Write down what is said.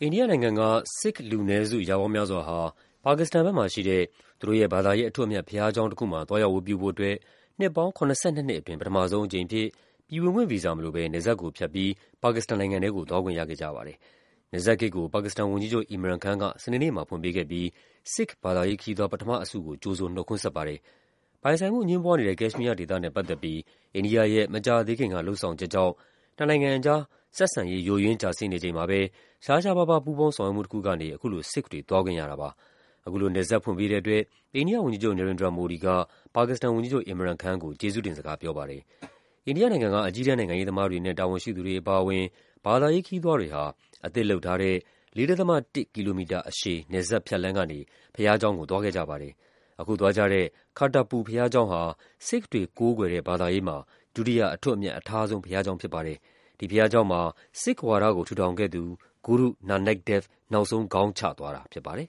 အိန္ဒိယနိုင်ငံက Sikh လူနည်းစု ရာပေါင်းများစွာဟာ ပါကစ္စတန်ဘက်မှာရှိတဲ့ သူတို့ရဲ့ဘာသာရေးအထွဋ်အမြတ် ဘုရားကျောင်းတခုမှာ သွားရောက်ဝတ်ပြုဖို့အတွက် နှစ်ပေါင်း ၇၂ နှစ်အတွင်း ပထမဆုံးအကြိမ်အဖြစ် ပြည်ဝင်ခွင့်ဗီဇာမလိုဘဲ နယ်စပ်ကိုဖြတ်ပြီး ပါကစ္စတန်နိုင်ငံထဲကို သွားခွင့်ရခဲ့ကြပါတယ်။ နယ်စပ်ဂိတ်ကို ပါကစ္စတန်ဝန်ကြီးချုပ် Imran Khan က စနေနေ့မှာ ဖွင့်ပေးခဲ့ပြီး Sikh ဘာသာရေးခရီးသွား ပထမအစုကို ကြိုဆို နှုတ်ခွန်းဆက်ပါတယ်။ ပိုင်ဆိုင်မှုအငြင်းပွားနေတဲ့ ကက်ရှ်မီးယားဒေသနဲ့ပတ်သက်ပြီး အိန္ဒိယရဲ့ မကြာသေးခင်က လုပ်ဆောင်ချက်ကြောင့် နှစ်နိုင်ငံအကြား ဆက်ဆံရေး ယိုယွင်းကျဆင်းနေချိန်မှာပဲ ရှားရှားပါးပါး ပူးပေါင်းဆောင်ရွက်မှုတခုကနေ အခုလို Sikh တွေ သွားခွင့်ရတာပါ။ အခုလို နယ်စပ်ဖွင့်ပေးတဲ့အတွက် အိန္ဒိယဝန်ကြီးချုပ် Narendra Modi က ပါကစ္စတန်ဝန်ကြီးချုပ် Imran Khan ကို ကျေးဇူးတင်စကားပြောပါတယ်။ အိန္ဒိယနိုင်ငံက အကြီးတန်း နိုင်ငံရေးသမားတွေနဲ့ တာဝန်ရှိသူတွေအပါအဝင် ဘာသာရေးခရီးသွားတွေဟာ အသစ်လုပ်ထားတဲ့ 4.1 ကီလိုမီတာအရှည် နယ်စပ်ဖြတ်လမ်းကနေ ဘုရားကျောင်းကို သွားခဲ့ကြပါတယ်။ အခုသွားကြတဲ့ Kartarpur ဘုရားကျောင်းဟာ Sikh တွေကိုးကွယ်တဲ့ ဘာသာရေးမှာ ဒုတိယ အထွဋ်အမြတ်အထားဆုံး ဘုရားကျောင်းဖြစ်ပါတယ်။ ဒီဘုရားကျောင်းမှာ Sikh ဝါဒကို ထူထောင်ခဲ့သူ ဂုရု Nanak Dev နောက်ဆုံး ခေါင်းချသွားတာဖြစ်ပါတယ်